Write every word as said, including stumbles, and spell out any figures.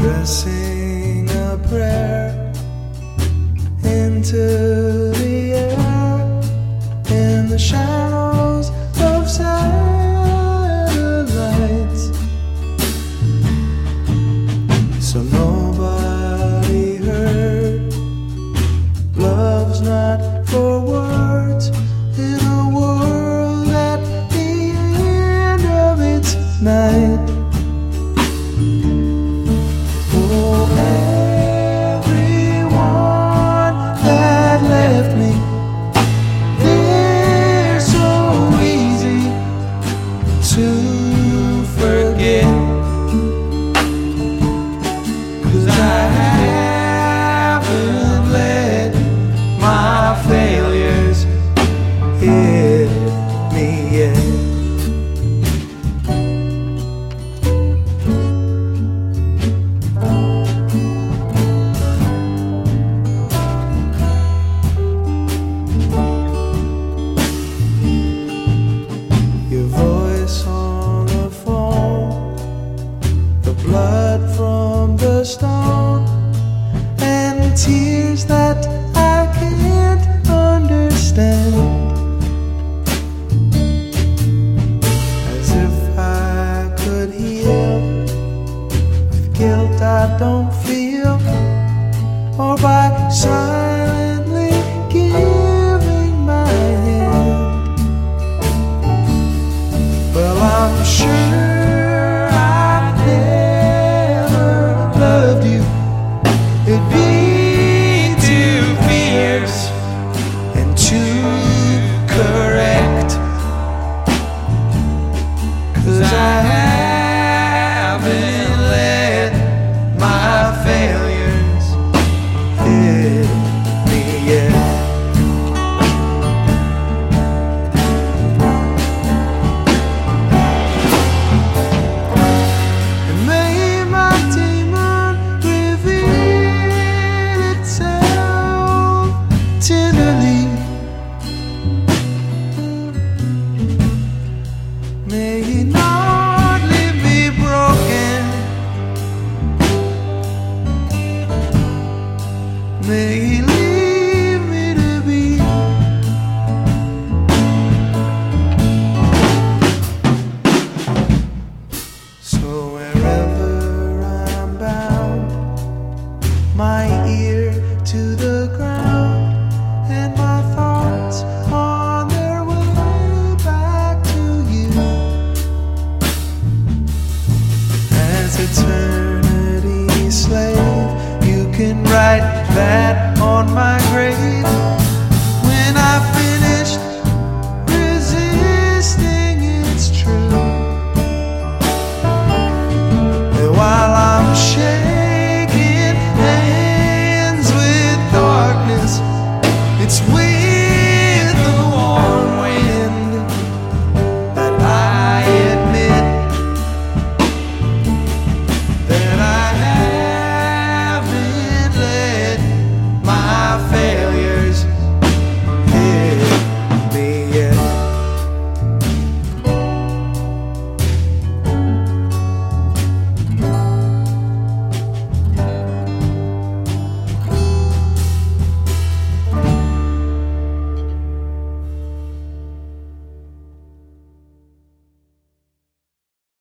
Sing a prayer into the air in the shadows of satellites, so nobody heard. Love's not for words in a world at the end of its night. To forget, 'cause I haven't let my failures hit me yet. Your voice on the phone, the blood from the stone, and tears that I can't understand. As if I could heal with guilt I don't feel, or by silently giving my hand. Well, I'm sure I've never loved you. It'd be too fierce and too correct, 'cause I haven't let my failures hit me yet. Tenderly, may he not leave me broken. May he leave me to be. So wherever I'm bound, my ear to the ground, and my thoughts on their way back to you. As eternity's slave, you can write that on my grave.